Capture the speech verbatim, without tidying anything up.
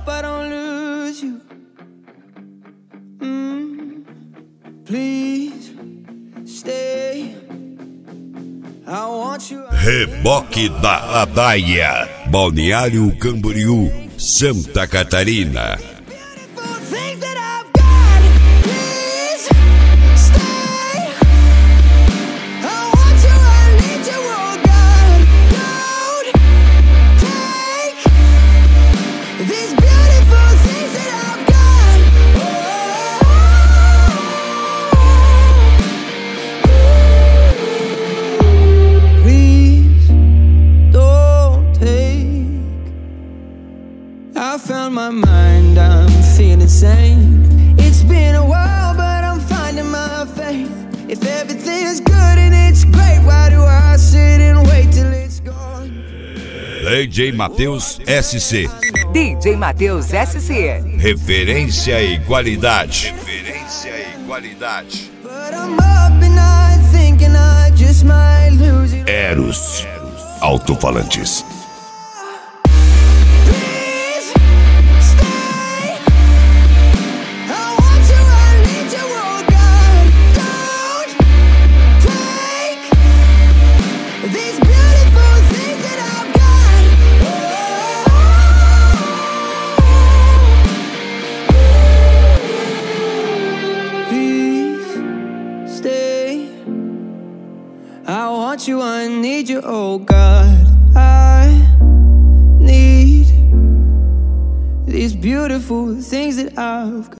hope I don't lose you. Mm, please stay. I want you. Reboque da Adaia, Balneário Camboriú, Santa Catarina. I found my mind, I'm feeling sane. It's been a while, but I'm finding my faith. If everything's good and it's great, why do I sit and wait till it's gone? D J Matheus S C. D J Matheus S C. Referência e qualidade. Referência e qualidade. But I'm up and I thinking I just might lose it. Eros. Alto-falantes. I want you, I need you, oh God. I need these beautiful things that I've got.